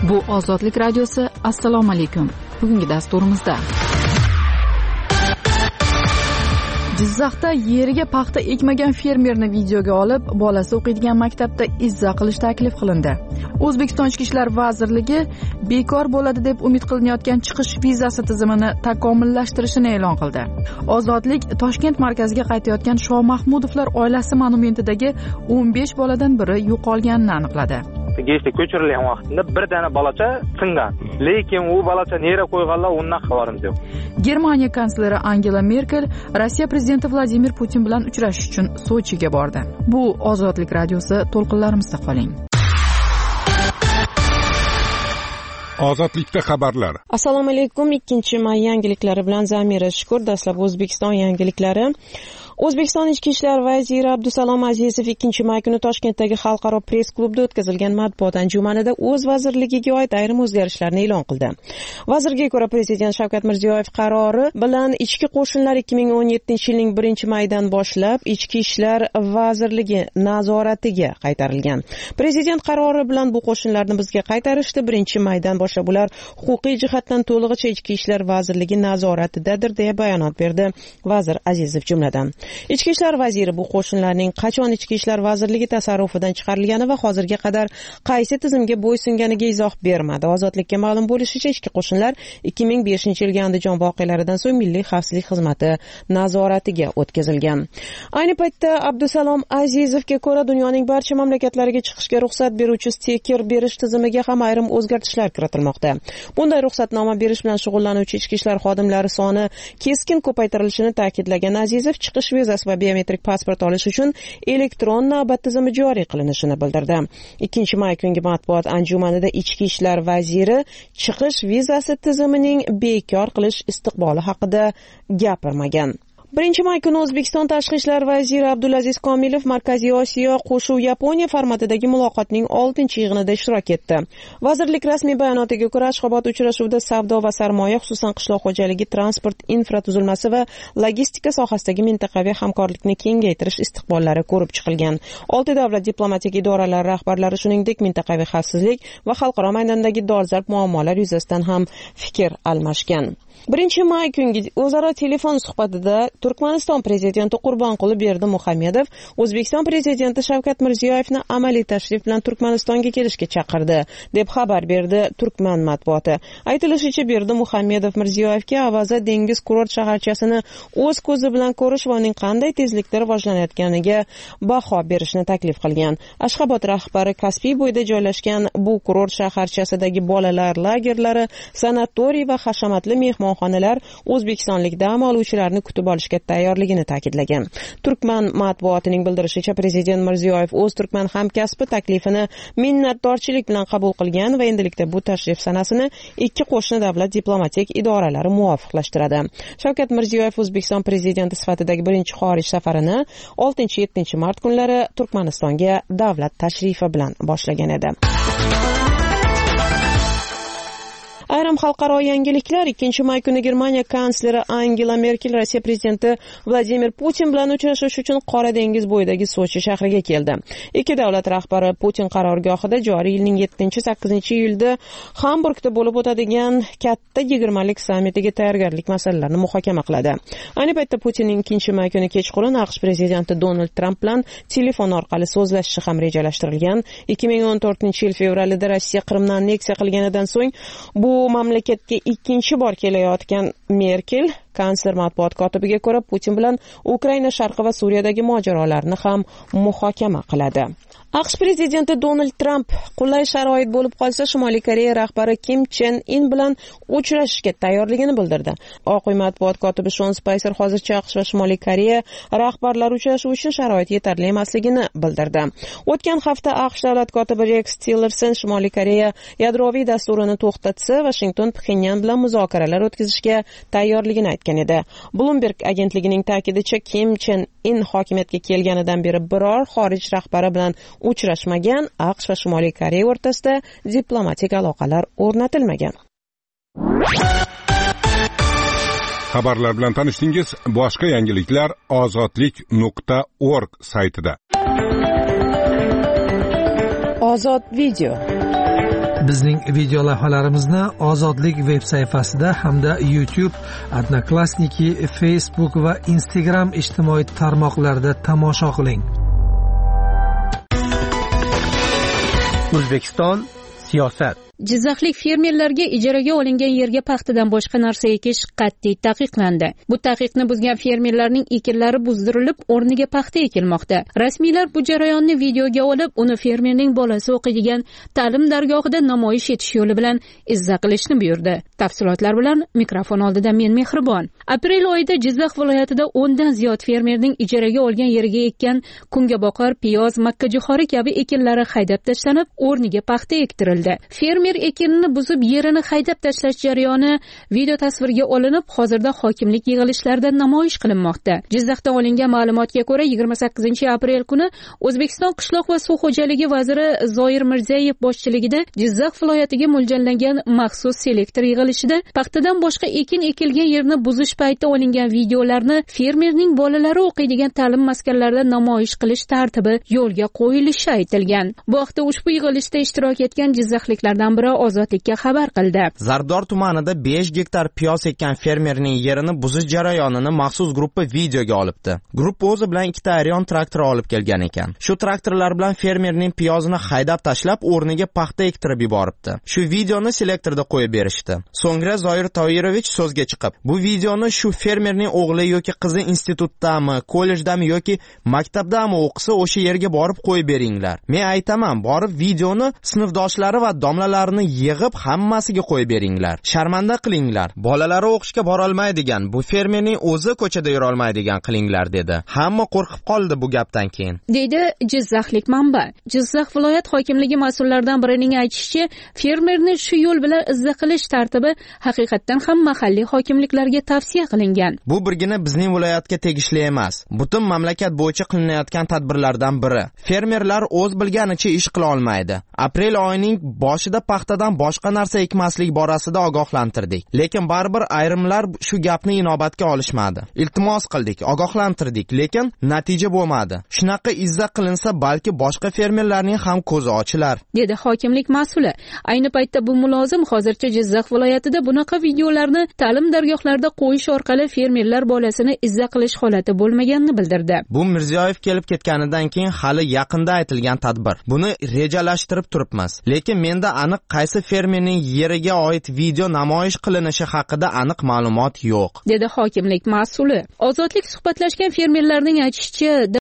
Bu Ozodlik radiosi. Assalomu alaykum. Bugungi dasturimizda Jizzaxda yeriga paxta ekmagan fermerni videoga olib, bolasi o'qiydigan maktabda izza qilish taklif qilindi. O'zbekiston Ichki ishlar vazirligi bekor bo'ladi deb umid qilinayotgan chiqish vizasi tizimini takomillashtirishini e'lon qildi. Ozodlik Toshkent markaziga qaytayotgan Shoh Mahmudovlar oilasi monumentidagi 15 boladan biri yo'qolganini aniqladi. Geshda ko'chirilgan vaqtida bir dana bolacha singan. Lekin u bolacha nera qo'yganlar undan xabarimiz yo'q. Germaniya kansleri Angela Merkel Rossiya prezidenti Vladimir Putin bilan uchrashish uchun Sochiga bordi. Bu Ozodlik radiosi, to'lqinlarimizda qoling. Ozodlikda xabarlar. Assalomu alaykum. 2-may yangiliklari bilan Zamira Shukur. Dastlab O'zbekiston yangiliklari. O'zbekiston Ichki ishlar vaziri Abdusalom Azizov 2-may kuni Toshkentdagi xalqaro press klubda o'tkazilgan matbuot anjumanida o'z vazirligiga oid ayrim o'zgarishlarni e'lon qildi. Vazirga ko'ra, prezident Shavkat Mirziyoyev qarori bilan ichki qo'shinlar 2017-yilning 1-maydan boshlab Ichki ishlar vazirligi nazoratiga qaytarilgan. Prezident qarori bilan bu qo'shinlarni bizga qaytarishdi. 1-maydan boshlab ular huquqiy jihatdan to'lig'icha Ichki ishlar vazirligi nazoratidadir deya bayonot berdi vazir Azizov jumladan. Ichki ishlar vaziri bu qo'shinlarning qachon Ichki ishlar vazirligi tasarrufidan chiqarilgani va hozirga qadar qaysi tizimga bo'ysunganiga izoh bermadi. Ozodlikka ma'lum bo'lishicha, ichki qo'shinlar 2005-yilgi Andijon voqealaridan so'ng Milliy xavfsizlik xizmati nazoratiga o'tkazilgan. Ayni paytda Abdusalom Azizovga ko'ra, dunyoning barcha mamlakatlariga chiqishga ruxsat beruvchi stiker berish tizimiga ham ayrim o'zgartishlar kiritilmoqda. Bunday ruxsatnoma berish bilan shug'ullanuvchi ichki ishlar xodimlari soni keskin ko'paytirilishini ta'kidlagan Azizov, chiqish vizasi va biometrik pasport olish uchun elektron navbat tizimi joriy qilinishini bildirdi. 2-may kungi matbuot anjumanida ichki ishlar vaziri chiqish vizasi tizimining bekor qilish istiqboli haqida gapirmagan. 1-may kuni O'zbekiston Tashqi ishlar vaziri Abdulaziz Komilov Markaziy Osiyo qo'shuv Yaponiya formatidagi muloqotning 6-yig'inida ishtirok etdi. Vazirlik rasmiy bayonotiga ko'ra, Ashxobod uchrashuvida savdo va sarmoya, xususan qishloq xo'jaligi, transport infratuzilmasi va logistika sohasidagi mintaqaviy hamkorlikni kengaytirish istiqbollari ko'rib chiqilgan. 6 davlat diplomatik idoralari rahbarlari, shuningdek, mintaqaviy xavfsizlik va xalqaro maydondagi dolzarb muammolar yuzasidan ham fikr almashgan. 1-may kungi o'zaro telefon suhbatida Turkmaniston prezidenti Qurbonquli Berdimuhamedov O'zbekiston prezidenti Shavkat Mirziyoyevni amaliy tashrif bilan Turkmanistonga kelishga chaqirdi, deb xabar berdi Turkman matbuoti. Aytilishicha, Berdimuhamedov Mirziyoyevga avaza dengiz kurort shaharchasini o'z ko'zi bilan ko'rish va uning qanday tezlikda rivojlanayotganiga baho berishni taklif qilgan. Ashxobod rahbari Kaspiy bo'yida joylashgan bu kurort shaharchasidagi bolalar lagerlari, sanatoriy va hashamatli mehmonxonalar o'zbekistonlik dam oluvchilarni kutib olishga tayyorligini ta'kidlagan. Turkman matbuotining bildirishicha, prezident Mirziyoyev o'z turkman hamkasbi taklifini minnatdorchilik bilan qabul qilgan va endilikda bu tashrif sanasini ikki qo'shni davlat diplomatik idoralari muvofiqlashtiradi. Shavkat Mirziyoyev O'zbekiston prezidenti sifatidagi birinchi xorij safarini 6-7 mart kunlari Turkmanistonga davlat tashrifi bilan boshlagan edi. Ayrim xalqaro yangiliklar. 2-may kuni Germaniya kansleri Angela Merkel Rossiya prezidenti Vladimir Putin bilan uchrashish uchun Qora dengiz bo'yidagi Sochi shahriga keldi. Ikki davlat rahbari Putin qarorgohida joriy yilning 7-8-iyulda Hamburgda bo'lib o'tadigan katta 20lik sammitiga tayyorgarlik masalalarini muhokama qiladi. Ayni paytda Putinning 2-may kuni kechqurun AQSh prezidenti Donald Tramp bilan telefon orqali so'zlashishi ham rejalashtirilgan. 2014-yil fevralida Rossiya Qrimni anneksiya qilganidan so'ng bu mamlakatga ikkinchi bor kelayotgan Merkel kansler matbuot kotibiga ko'ra, Putin bilan Ukraina sharqi va Suriyadagi mojarolarni ham muhokama qiladi. AQSh prezidenti Donald Tramp qulay sharoit bo'lib qolsa, Shimoliy Koreya rahbari Kim Chen In bilan uchrashishga tayyorligini bildirdi. Oq uy matbuot kotibi Shon Spicer hozircha AQSh va Shimoliy Koreya rahbarlari uchrashuvi uchun sharoit yetarli emasligini bildirdi. O'tgan hafta AQSh davlat kotibi Rex Tillerson Shimoliy Koreya yadroviy dasturini to'xtatsa, Washington Pxenyan bilan muzokaralar o'tkazishga tayyorligini aytgan edi. Bloomberg agentligining ta'kidicha, Kim Chen In hokimiyatga kelganidan beri biror xorij rahbari bilan uchrashmagan. AQSh va Shimoliy Koreya o'rtasida diplomatik aloqalar o'rnatilmagan. Xabarlar bilan tanishdingiz. Boshqa yangiliklar ozodlik.org saytida. Ozod video. Bizning video lavhalarimizni Ozodlik veb sayfasida hamda YouTube, Odnoklassniki, Facebook va Instagram ijtimoiy tarmoqlarida tomosha qiling. O'zbekiston siyosat. Jizzaxlik fermerlarga ijaraga olingan yerga paxtadan boshqa narsa ekish qat'iy taqiqlandi. Bu taqiqni buzgan fermerlarning ekinlari buzdirilib, o'rniga paxta ekilmoqda. Rasmiylar bu jarayonni videoga olib, uni fermerning bolasi o'qiydigan ta'lim dargohida namoyish etish yo'li bilan izza qilishni buyurdi. Tafsilotlar bilan mikrofon oldida men Mehribon. Aprel oyida Jizzax viloyatida 10 dan ziyod fermerning ijaraga olgan yeriga ekkan kungaboqar, piyoz, makkajo'xori kabi ekinlari haydab tashlanib, o'rniga paxta ektirildi. Fermer ekinini buzib yerini haydab tashlash jarayoni video tasvirga olinib, hozirda hokimlik yig'ilishlarida namoyish qilinmoqda. Jizzaxda olingan ma'lumotga ko'ra 28-aprel kuni O'zbekiston qishloq va suv xo'jaligi vaziri Zoir Mirzayev boshchiligida Jizzax viloyatiga mo'ljallangan maxsus selektor yig'ilishida paxtadan boshqa ekin ekilgan yerni buzish payti olingan videolarni fermerning bolalari o'qiydigan ta'lim maskanlarida namoyish qilish tartibi yo'lga qo'yilishi aytilgan. Bu haqda ushbu yig'ilishda ishtirok etgan jizzaxliklardan biri Ozodlikka xabar qildi. Zarbdor tumanida 5 gektar piyoz ekkan fermerning yerini buzish jarayonini maxsus gruppa videoga olibdi. Gruppa o'zi bilan 2 Arion traktori olib kelgan ekan. Shu traktorlar bilan fermerning piyozini haydab tashlab, o'rniga paxta ektirib yuboribdi. Shu videoni selektorda qo'yib berishdi. So'ngra Zoir Toyirovich so'zga chiqib, bu videoni shu fermerning o'g'li yoki qizi institutdami, kollejdami yoki maktabdami o'qisa, o'sha yerga borib qo'yib beringlar. Men aytaman, borib videoni sinfdoshlari va domlalarni yig'ib hammasiga qo'yib beringlar. Sharmanda qilinglar. Bolalari o'qishga bora olmaydigan, bu fermerning o'zi ko'chada yura olmaydigan qilinglar dedi. Hamma qo'rqib qoldi bu gapdan keyin, deydi Jizzaxlik manba. Jizzax viloyat hokimligi mas'ullaridan birining aytishicha, fermerni shu yo'l bilan izza qilish tartibi haqiqatan ham mahalliy hokimliklarga tavsiya qilingan. Bu birgina bizning viloyatga tegishli emas. Butun mamlakat bo'yicha qilinayotgan tadbirlardan biri. Fermerlar o'z bilganicha ish qila olmaydi. Aprel oyining boshida paxtadan boshqa narsa ekmaslik borasida ogohlantirdik. Lekin baribir ayrimlar shu gapni inobatga olishmadi. Iltimos qildik, ogohlantirdik, lekin natija bo'lmadi. Shunaqa izza qilinsa, balki boshqa fermerlarning ham ko'zi ochilar, dedi hokimlik mas'uli. Ayni paytda bu mulozim hozircha Jizzax viloyatida bunaqa videolarni ta'lim dargohlarida qo'yish orqali fermerlar bolasini izza qilish holati bo'lmaganini bildirdi. Bu Mirziyoyev kelib ketganidan keyin hali yaqinda aytilgan tadbir. Buni rejalashtirib turibmiz. Lekin menda aniq qaysi fermerning yeriga oid video namoyish qilinishi haqida aniq ma'lumot yo'q, dedi hokimlik mas'uli. Ozodlik suhbatlashgan fermerlarning aytishicha,